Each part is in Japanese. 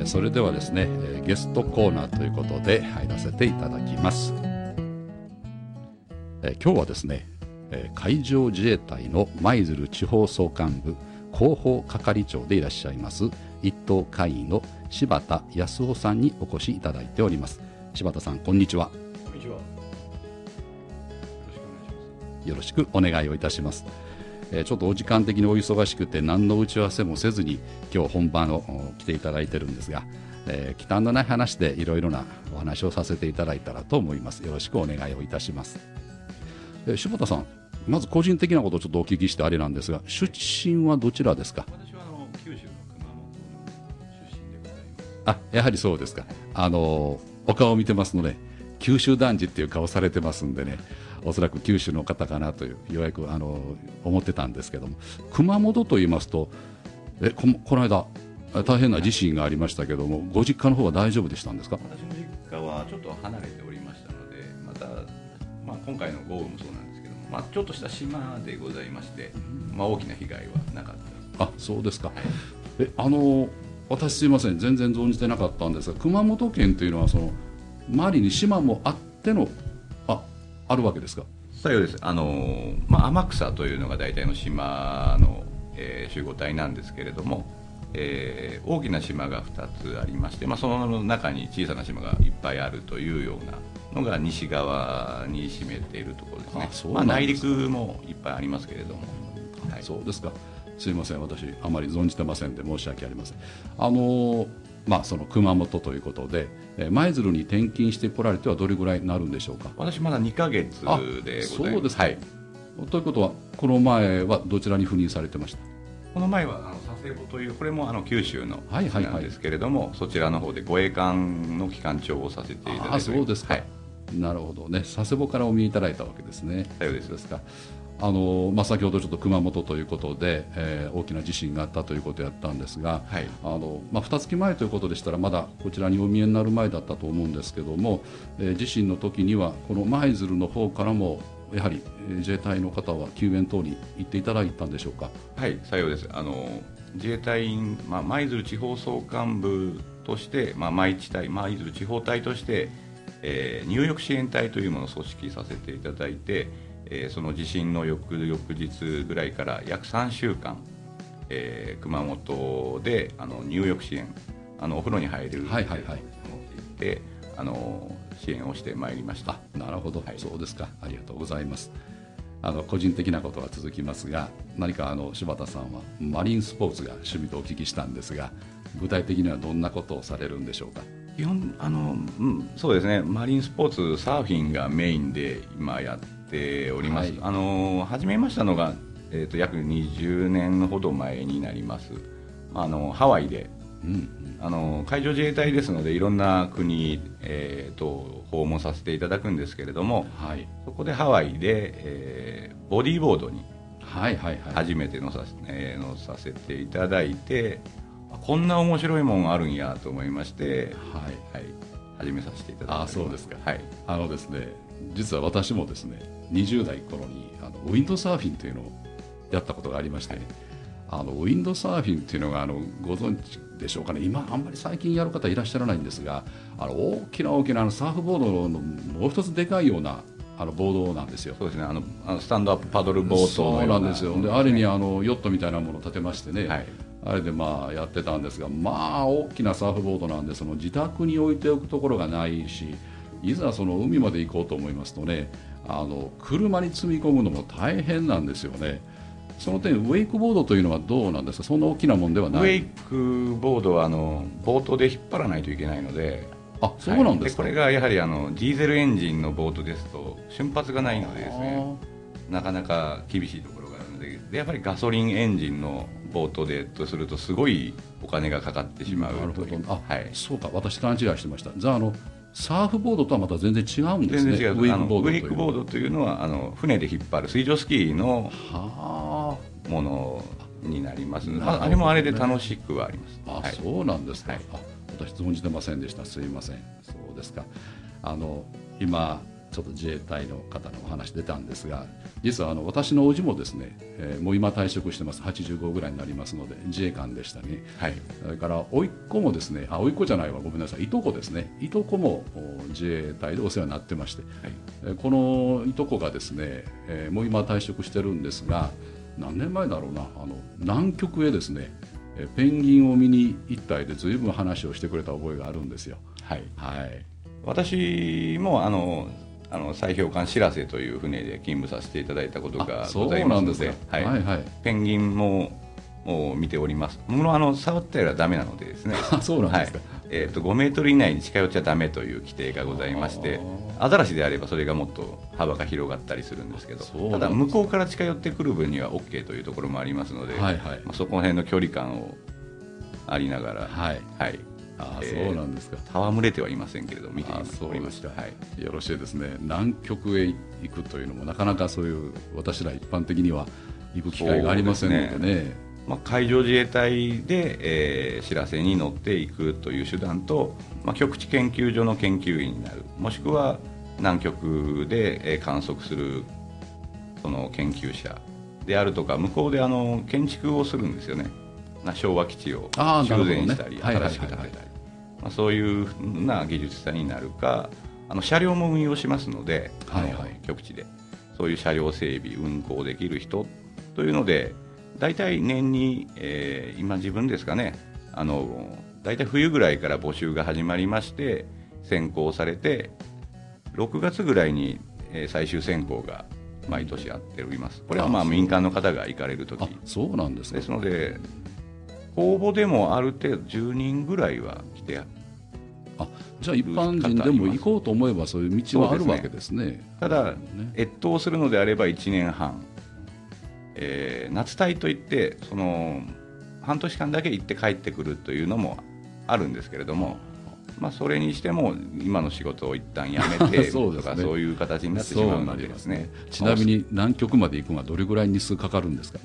それではですね、ゲストコーナーということで入らせていただきます。今日はですね、海上自衛隊の舞鶴地方総監部広報係長でいらっしゃいます一等海尉の柴田康夫さんにお越しいただいております。柴田さん、こんにちは。 こんにちは。 よろしくお願いをいたします。ちょっとお時間的にお忙しくて何の打ち合わせもせずに今日本番を来ていただいてるんですが、忌憚のない話でいろいろなお話をさせていただいたらと思います。よろしくお願いをいたします。柴田さん、まず個人的なことをちょっとお聞きしてあれなんですが、出身はどちらですか？ 私は九州の熊本の出身でございます。 やはりそうですか。お顔を見てますので、九州男児っていう顔されてますんでね、おそらく九州の方かなというようやく思ってたんですけども、熊本と言いますとこの間大変な地震がありましたけども、ご実家の方は大丈夫でしたんですか？ 私の実家はちょっと離れておりましたので、また、今回の豪雨もそうなんですけども、ちょっとした島でございまして、大きな被害はなかったです。 そうですか。 はい、 私すいません、全然存じてなかったんですが、熊本県というのはその周りに島もあってのあるわけですか？ そうです。天草というのが大体の島の、集合体なんですけれども、大きな島が2つありまして、その中に小さな島がいっぱいあるというようなのが西側に占めているところですね。内陸もいっぱいありますけれども、はい、 そうですか。すいません、私あまり存じてませんで申し訳ありません。その熊本ということで、舞鶴に転勤してこられてはどれぐらいになるんでしょうか？ 私まだ2ヶ月でございます。 そうですか。 はい、 ということはこの前はどちらに赴任されてました？ この前は佐世保という、これも九州のなんですけれども、そちらの方で護衛艦の機関長をさせていただいております。 そうですか。 はい、 なるほどね。佐世保からお見えいただいたわけですね。 そうですか。先ほどちょっと熊本ということで、大きな地震があったということやったんですが、 はい、 2月前ということでしたらまだこちらにお見えになる前だったと思うんですけども、地震の時にはこの舞鶴の方からもやはり自衛隊の方は救援等に行っていただいたんでしょうか？ はい、さようです。自衛隊員、舞鶴地方総監部として、舞鶴地方隊として、入浴支援隊というものを組織させていただいて、その地震の翌日ぐらいから約3週間、熊本で入浴支援、お風呂に入れる持って行って、支援をしてまいりました。 なるほど、そうですか。ありがとうございます。個人的なことは続きますが、何か柴田さんはマリンスポーツが趣味とお聞きしたんですが、具体的にはどんなことをされるんでしょうか？ 基本そうですね、マリンスポーツ、サーフィンがメインで今やっております。始めましたのが、約20年ほど前になります。ハワイで、海上自衛隊ですのでいろんな国、訪問させていただくんですけれども、そこでハワイで、ボディーボードに初めて乗させていただいて、こんな面白いもんあるんやと思いまして、始めさせていただきました。 そうですか。 はい、 ですね、実は私もですね、20代頃にウィンドサーフィンというのをやったことがありまして、ウィンドサーフィンというのがご存知でしょうかね。今あんまり最近やる方いらっしゃらないんですが、大きなサーフボードのもう一つでかいようなボードなんですよ。 そうですね、スタンドアップパドルボートのような。 そうなんですよ。で、あれにヨットみたいなものを立てましてね、あれでやってたんですが、大きなサーフボードなんで、その自宅に置いておくところがないし、いざその海まで行こうと思いますとね、車に積み込むのも大変なんですよね。その点、ウェイクボードというのはどうなんですか？そんな大きなもんではない。 ウェイクボードはボートで引っ張らないといけないので。 そうなんですか。 これがやはりディーゼルエンジンのボートですと瞬発がないのでですね、なかなか厳しいところがあるので、やっぱりガソリンエンジンのボートでとするとすごいお金がかかってしまうという。 そうか、私勘違いしてました。じゃあサーフボードとはまた全然違うんですね。 全然違う。ウェイクボードというのは船で引っ張る水上スキーのものになります。あれもあれで楽しくはあります。 そうなんですか。私存じてませんでした。すいません。そうですか。今ちょっと自衛隊の方のお話出たんですが、実は私の叔父もですね、もう今退職してます。85ぐらいになりますので自衛官でしたね。 はい、 それから甥っ子もですね、甥っ子じゃないわ、ごめんなさい、いとこですね、いとこも自衛隊でお世話になってまして、はい、このいとこがですね、もう今退職してるんですが、何年前だろうな、南極へですね、ペンギンを見に行ったりで随分話をしてくれた覚えがあるんですよ。 はい、 はい、 私も砕氷艦しらせという船で勤務させていただいたことがございますので、はいはいはい、ペンギンも見ております。触ったらダメなのでですねそうなんですか、 はい、5メートル以内に近寄っちゃダメという規定がございまして、アザラシであればそれがもっと幅が広がったりするんですけど、ただ向こうから近寄ってくる分には OK というところもありますので、はいはい、そこら辺の距離感をありながら、はいはい、 そうなんですか。 戯れてはいませんけれど見ておりました。 はい、よろしいですね。南極へ行くというのもなかなかそういう私ら一般的には行く機会がありませんのでね。 海上自衛隊で、しらせに乗っていくという手段と、極地研究所の研究員になる、もしくは南極で、観測するその研究者であるとか、向こうで建築をするんですよね。昭和基地を修繕したり、新しく建てたり、そういうふうな技術者になるか、車両も運用しますので、はいはい、極地でそういう車両整備運行できる人というので、大体年に、今自分ですかね、大体冬ぐらいから募集が始まりまして選考されて、6月ぐらいに、最終選考が毎年やっております。これは民間の方が行かれるときですので、公募でもある程度10人ぐらいは来て、 じゃあ一般人でも行こうと思えばそういう道はあるわけですね。 ただ、越冬するのであれば1年半、夏隊といってその半年間だけ行って帰ってくるというのもあるんですけれども、それにしても今の仕事を一旦やめてとかそういう形になってしまうのでですね。 ちなみに南極まで行くのはどれぐらい日数かかるんですか。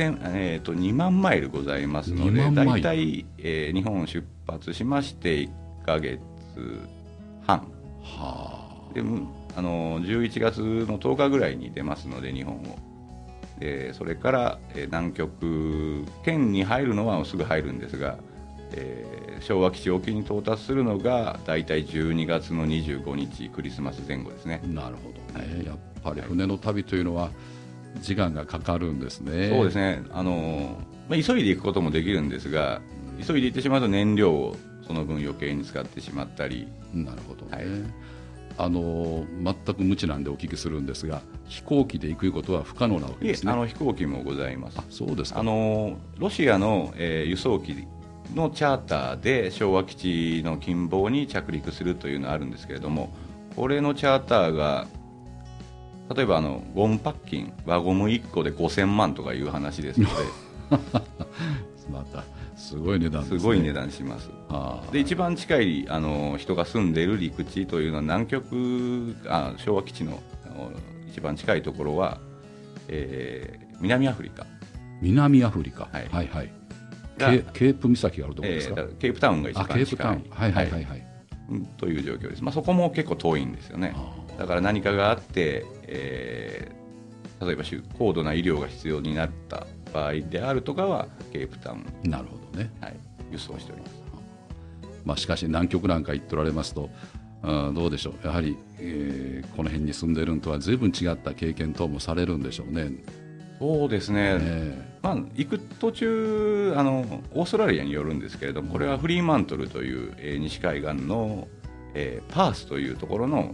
2万マイルございますので、だいたい日本を出発しまして1ヶ月半、で11月の10日ぐらいに出ますので日本を。それから、南極圏に入るのはすぐ入るんですが、昭和基地沖に到達するのがだいたい12月の25日クリスマス前後ですね。 なるほどね、やっぱり船の旅というのは時間がかかるんですね。 そうですね、急いで行くこともできるんですが、急いで行ってしまうと燃料をその分余計に使ってしまったり。 なるほどね、全く無知なんでお聞きするんですが、飛行機で行くことは不可能なわけですね。 飛行機もございます。 そうですか。 ロシアの、輸送機のチャーターで昭和基地の近傍に着陸するというのがあるんですけれども、これのチャーターが例えばゴムパッキン輪ゴム1個で5000万とかいう話ですのでまたすごい値段ですね。 すごい値段します。で一番近い人が住んでいる陸地というのは南極昭和基地の一番近いところは、南アフリカ。 南アフリカ、はいはいはい、ケープ岬があるところですか。 ケープタウンが一番近い。 ケープタウン、はいはいはいはい、 という状況です。そこも結構遠いんですよね。だから何かがあって、例えば高度な医療が必要になった場合であるとかはケープタウン、 なるほどね、 はい、輸送しております。しかし南極なんか行っておられますと、どうでしょう、やはり、この辺に住んでいるのとは随分違った経験等もされるんでしょうね。 そうですね、行く途中オーストラリアによるんですけれども、これはフリーマントルという、西海岸の、パースというところの、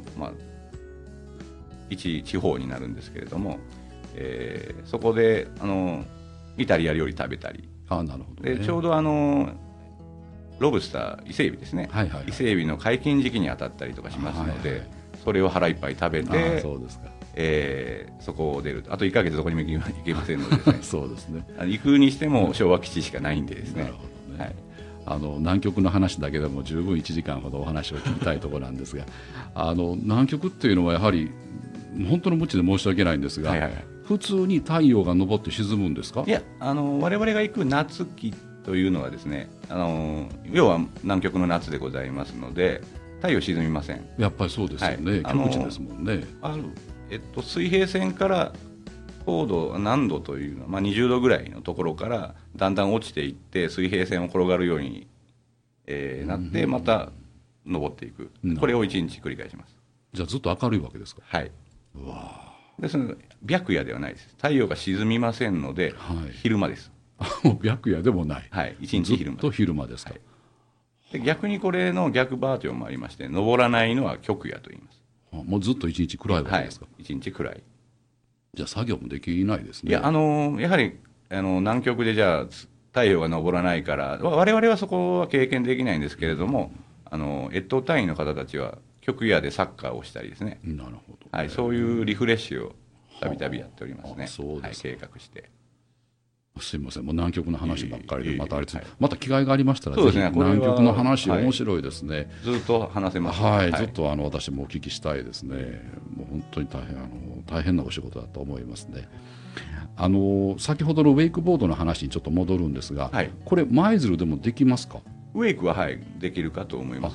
一地方になるんですけれども、そこでイタリア料理食べたり、 なるほどね、 でちょうどロブスター伊勢海老ですね、はいはいはい、伊勢海老の解禁時期に当たったりとかしますので、はいはい、それを腹いっぱい食べて、 そうですか、 そこを出ると、あと1ヶ月どこにも行けませんのでですねそうですね、 行くにしても昭和基地しかないんでですね。なるほどね、 はい、南極の話だけでも十分1時間ほどお話を聞きたいところなんですが南極っていうのはやはり本当の無知で申し訳ないんですが、はいはいはい、普通に太陽が昇って沈むんですか。 いや、我々が行く夏期というのはですね、要は南極の夏でございますので、 太陽沈みません。 やっぱりそうですよね、極地ですもんね。 水平線から高度何度というのは、20度ぐらいのところからだんだん落ちていって水平線を転がるように、なってまた登っていく、これを1日繰り返します。 じゃあずっと明るいわけですか。 はい。ですので白夜ではないです。太陽が沈みませんので、昼間です。 白夜でもない、 1日昼間、 ずっと昼間ですか。 で逆にこれの逆バージョンもありまして、登らないのは極夜と言います。 もうずっと一日暗いわけですか。 一日暗い。 じゃあ作業もできないですね。 いや、やはり南極でじゃあ太陽が昇らないから、我々はそこは経験できないんですけれども、越冬隊員の方たちは極夜でサッカーをしたりですね。 なるほど、 そういうリフレッシュをたびたびやっておりますね。 そうです、 計画して。 すいません、もう南極の話ばっかりで、またまた機会がありましたら、 そうですね、 南極の話、面白いですね。 ずっと話せます。 ずっと私もお聞きしたいですね。もう本当に大変なお仕事だと思いますね。先ほどのウェイクボードの話にちょっと戻るんですが、これ舞鶴でもできますか。 ウェイクはできるかと思います。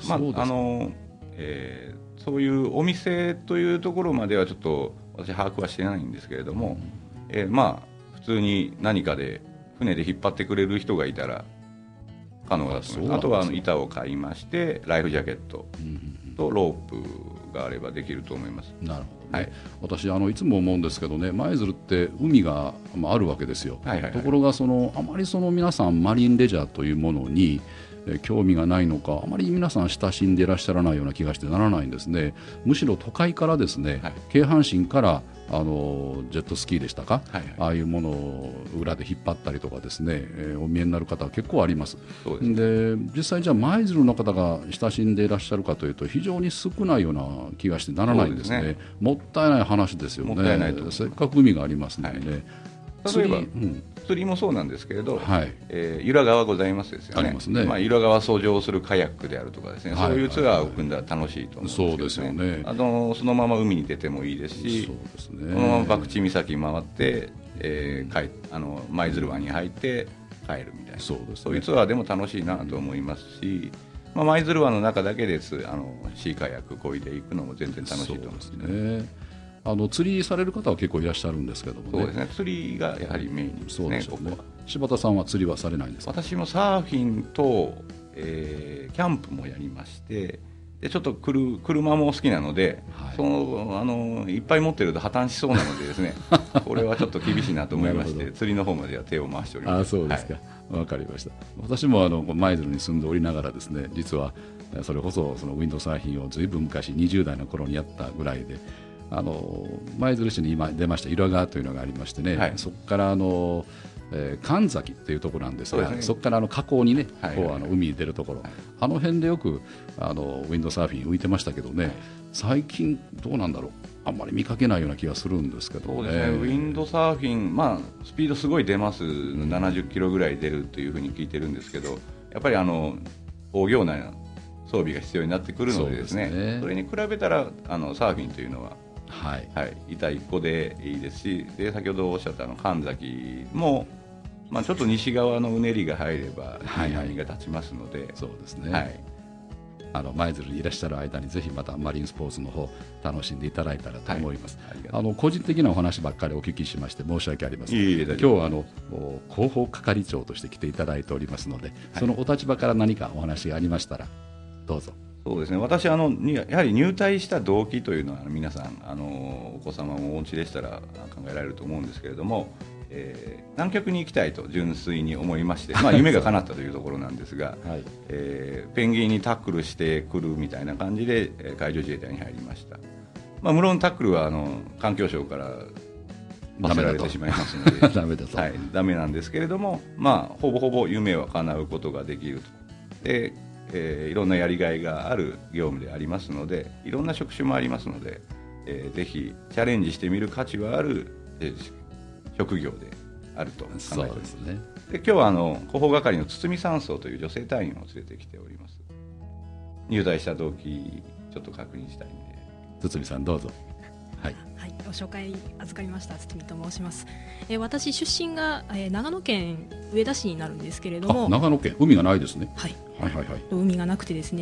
そういうお店というところまではちょっと私把握はしてないんですけれども、普通に何かで船で引っ張ってくれる人がいたら可能だと思います。あとは板を買いましてライフジャケットとロープがあればできると思います。 なるほどね。私いつも思うんですけどね、舞鶴って海があるわけですよ。ところがあまり皆さんマリンレジャーというものに興味がないのか、あまり皆さん親しんでいらっしゃらないような気がしてならないんですね。むしろ都会からですね、京阪神からジェットスキーでしたか、ああいうものを裏で引っ張ったりとかですね、お見えになる方は結構あります。で実際じゃあ舞鶴の方が親しんでいらっしゃるかというと非常に少ないような気がしてならないんですね。もったいない話ですよね。もったいないと。せっかく海がありますのでね。 例えば釣りもそうなんですけれど、由良川ございますですよね。ありますね。由良川を遡上するカヤックであるとかですね、そういうツアーを組んだら楽しいと思うんですけどね。そうですよね。そのまま海に出てもいいですし、そのまま博打岬回って、舞鶴湾に入って帰るみたいな、そういうツアーでも楽しいなと思いますし、舞鶴湾の中だけでシーカヤック漕いでいくのも全然楽しいと思いますね。 釣りされる方は結構いらっしゃるんですけどもね。 そうですね、釣りがやはりメインですね。そうですね。 柴田さんは釣りはされないんですか。 私もサーフィンと、キャンプもやりまして、でちょっと車も好きなので、いっぱい持ってると破綻しそうなのでですねこれはちょっと厳しいなと思いまして釣りの方までは手を回しております。 そうですか、わかりました。私も舞鶴に住んでおりながらですね、実はそれこそウィンドサーフィンをずいぶん昔20代の頃にやったぐらいで、舞鶴市に今出ました由良川というのがありましてね、そこから神崎っていうところなんですが、そこから河口にね、海に出るところ、あの辺でよくウィンドサーフィン浮いてましたけどね、最近どうなんだろう、あんまり見かけないような気がするんですけどね。 そうですね、ウィンドサーフィン、スピードすごい出ます、70キロぐらい出るというふうに聞いてるんですけど、やっぱり大行な装備が必要になってくるのでですね、それに比べたらサーフィンというのは板一個でいいですし、で先ほどおっしゃった神崎も、ちょっと西側のうねりが入れば波が立ちますので、 そうですね、舞鶴にいらっしゃる間にぜひまたマリンスポーツの方楽しんでいただいたらと思います。個人的なお話ばっかりお聞きしまして申し訳ありません。今日は広報係長として来ていただいておりますので、そのお立場から何かお話がありましたらどうぞ。 そうですね、私やはり入隊した動機というのは皆さんお子様もお持ちでしたら考えられると思うんですけれども、南極に行きたいと純粋に思いまして、夢が叶ったというところなんですが、ペンギンにタックルしてくるみたいな感じで海上自衛隊に入りました。無論タックルは環境省から罰せられてしまいますのでダメなんですけれども、ほぼほぼ夢は叶うことができると。でいろんなやりがいがある業務でありますので、いろんな職種もありますので、ぜひチャレンジしてみる価値はある、職業であると考えております。で今日は広報係の堤三曹という女性隊員を連れてきております。入隊した動機ちょっと確認したいんで、 堤さんどうぞ。 ご紹介預かりました堤と申します。私出身が、長野県上田市になるんですけれども。 長野県、海がないですね。 海がなくてですね、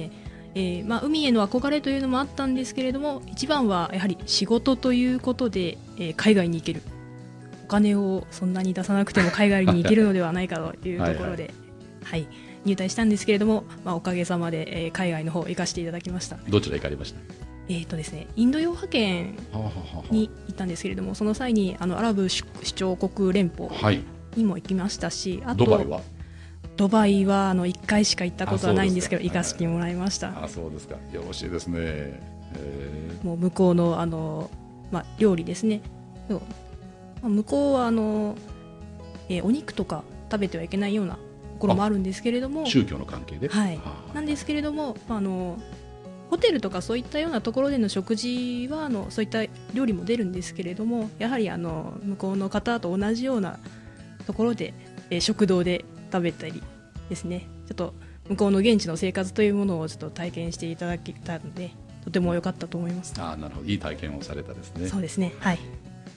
海への憧れというのもあったんですけれども、一番はやはり仕事ということで、海外に行ける、お金をそんなに出さなくても海外に行けるのではないかというところで入隊したんですけれども、おかげさまで、海外の方行かせていただきました。 どちら行かれました？ ですね、インド洋派遣に行ったんですけれども、その際にアラブ首長国連邦にも行きましたし、あとドバイは1回しか行ったことはないんですけど、行かせてもらいました。 そうですか、よろしいですね。 もう向こうの料理ですね。向こうはお肉とか食べてはいけないようなところもあるんですけれども、 宗教の関係で、 なんですけれども、ホテルとかそういったようなところでの食事はそういった料理も出るんですけれども、やはり向こうの方と同じようなところで、食堂で食べたりですね、ちょっと向こうの現地の生活というものをちょっと体験していただけたので、とても良かったと思います。 なるほど、いい体験をされたですね。 そうですね、はい。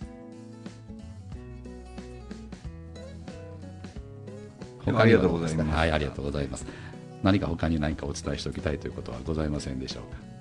ありがとうございます。 はい、ありがとうございます。何か他に何かお伝えしておきたいということはございませんでしょ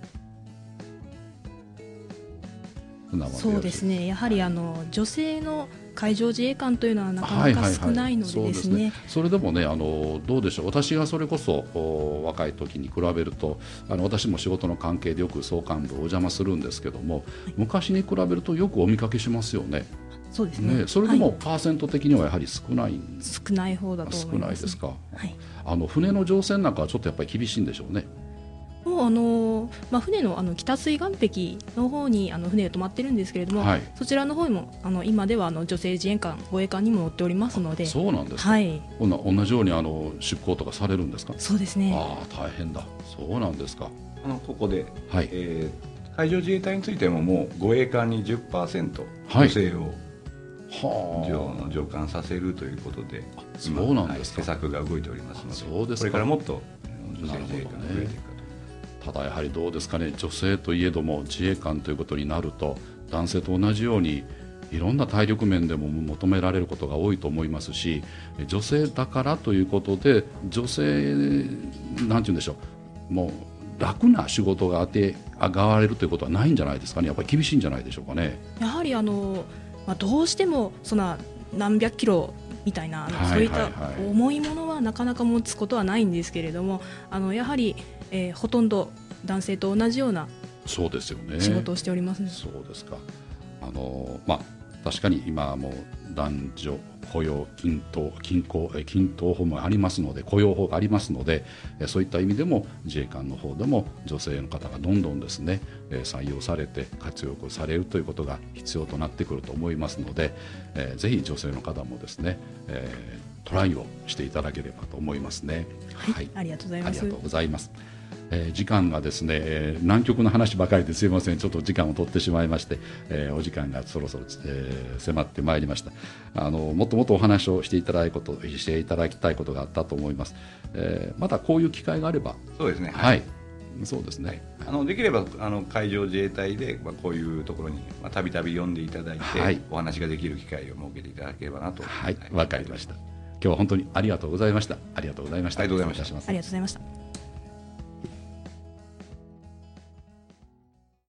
うか？ そうですね、やはり女性の海上自衛官というのはなかなか少ないのでですね、 それでもね、どうでしょう、私がそれこそ若い時に比べると、私も仕事の関係でよく総監部お邪魔するんですけども、昔に比べるとよくお見かけしますよね。 そうですね。 それでもパーセント的にはやはり少ない。 少ない方だと思います。 少ないですか。船の乗船なんかはちょっとやっぱり厳しいんでしょうね。 もう船の北水岸壁の方に船が止まってるんですけれども、そちらの方にも今では女性自衛官、護衛艦にも乗っておりますので。 そうなんですか。同じように出港とかされるんですか？そうですね。大変だ。そうなんですか。 ここで、海上自衛隊についてももう護衛艦に 10% 女性を乗艦させるということで、 そうなんですか。 施策が動いておりますので、これからもっと女性自衛官が増えていくかと。 ただやはりどうですかね、女性といえども自衛官ということになると、男性と同じようにいろんな体力面でも求められることが多いと思いますし、女性だからということで女性なんて言うんでしょう、もう楽な仕事が上がわれるということはないんじゃないですかね。やっぱり厳しいんじゃないでしょうかね。 やはりどうしてもそんな何百キロみたいな、そういった重いものはなかなか持つことはないんですけれども、やはり、ほとんど男性と同じような仕事をしておりますね。 そうですか。確かに今はもう男女雇用均等法もありますので、雇用法がありますので、そういった意味でも自衛官の方でも女性の方がどんどんですね、採用されて活躍されるということが必要となってくると思いますので、ぜひ女性の方もですね、トライをしていただければと思いますね。 ありがとうございます。 ありがとうございます。時間がですね、南極の話ばかりですいません、ちょっと時間を取ってしまいまして、お時間がそろそろ、迫ってまいりました。もっともっとお話をしていただきたいことがあったと思います。またこういう機会があれば。 そうですね。 そうですね。 できれば海上自衛隊で、こういうところにたびたび呼んでいただいて、お話ができる機会を設けていただければなと。 わかりました。今日は本当にありがとうございました。ありがとうございました。 ありがとうございました。 ありがとうございました。